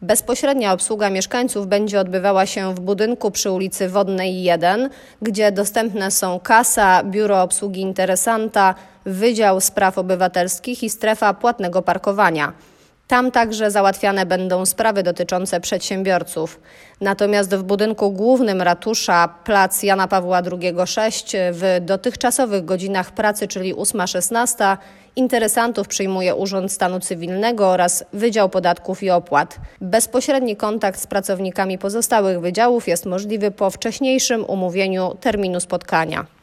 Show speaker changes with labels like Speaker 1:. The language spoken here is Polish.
Speaker 1: Bezpośrednia obsługa mieszkańców będzie odbywała się w budynku przy ulicy Wodnej 1, gdzie dostępne są kasa, biuro obsługi interesanta, Wydział Spraw Obywatelskich i strefa płatnego parkowania. Tam także załatwiane będą sprawy dotyczące przedsiębiorców. Natomiast w budynku głównym ratusza, plac Jana Pawła II 6, w dotychczasowych godzinach pracy, czyli 8-16, interesantów przyjmuje Urząd Stanu Cywilnego oraz Wydział Podatków i Opłat. Bezpośredni kontakt z pracownikami pozostałych wydziałów jest możliwy po wcześniejszym umówieniu terminu spotkania.